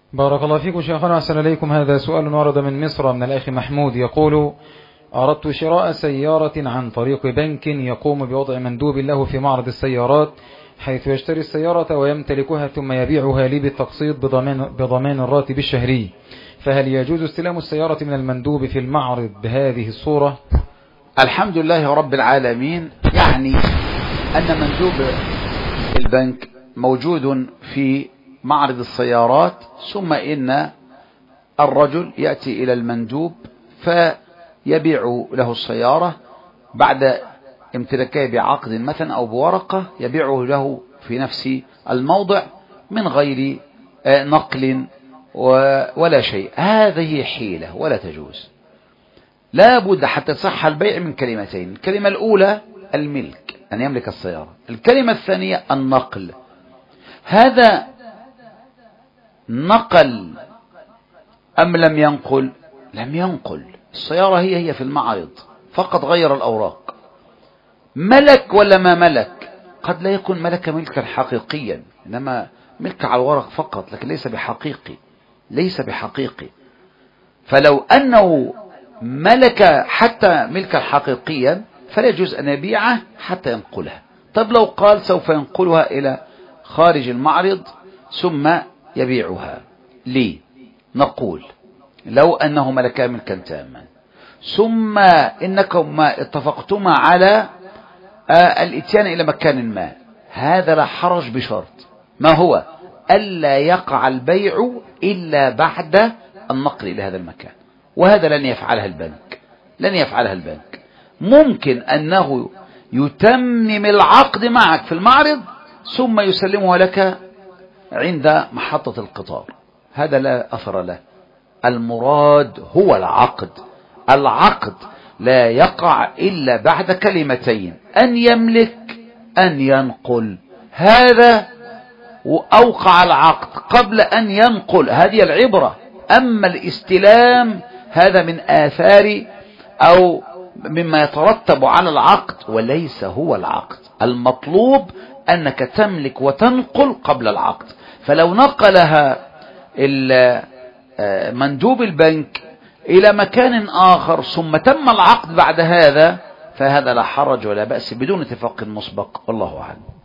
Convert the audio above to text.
بارك الله فيكم شيخنا، أحسن إليكم. هذا سؤال ورد من مصر من الأخ محمود يقول: أردت شراء سيارة عن طريق بنك يقوم بوضع مندوب له في معرض السيارات، حيث يشتري السيارة ويمتلكها ثم يبيعها لي بالتقسيط بضمان الراتب الشهري، فهل يجوز استلام السيارة من المندوب في المعرض بهذه الصورة؟ الحمد لله رب العالمين. يعني أن مندوب البنك موجود في معرض السيارات، ثم إن الرجل يأتي إلى المندوب فيبيع له السيارة بعد امتلاكها بعقد مثلا أو بورقة، يبيعه له في نفس الموضع من غير نقل ولا شيء. هذه حيلة ولا تجوز. لا بد حتى تصح البيع من كلمتين: الكلمة الأولى الملك، أن يملك السيارة. الكلمة الثانية النقل. هذا نقل أم لم ينقل؟ لم ينقل. السيارة هي في المعرض، فقط غير الأوراق. ملك ولا ما ملك؟ قد لا يكون ملك ملكا حقيقيا، إنما ملك على الورق فقط، لكن ليس بحقيقي، ليس بحقيقي. فلو أنه ملك حتى ملكا حقيقيا فلا يجوز أن يبيعه حتى ينقلها. طب لو قال سوف ينقلها إلى خارج المعرض ثم يبيعها ليه؟ نقول: لو أنه ملكا ملكا تاما، ثم إنكما اتفقتما على الاتيان إلى مكان ما، هذا لا حرج بشرط. ما هو؟ ألا يقع البيع إلا بعد النقل إلى هذا المكان، وهذا لن يفعلها البنك، لن يفعلها البنك. ممكن أنه يتمم العقد معك في المعرض ثم يسلمها لك عند محطة القطار، هذا لا أثر له. المراد هو العقد. العقد لا يقع إلا بعد كلمتين: أن يملك، أن ينقل. هذا وأوقع العقد قبل أن ينقل، هذه العبرة. أما الاستلام هذا من آثار أو مما يترتب على العقد، وليس هو العقد. المطلوب أنك تملك وتنقل قبل العقد. فلو نقلها مندوب البنك إلى مكان آخر ثم تم العقد بعد هذا، فهذا لا حرج ولا بأس بدون اتفاق مسبق، والله أعلم.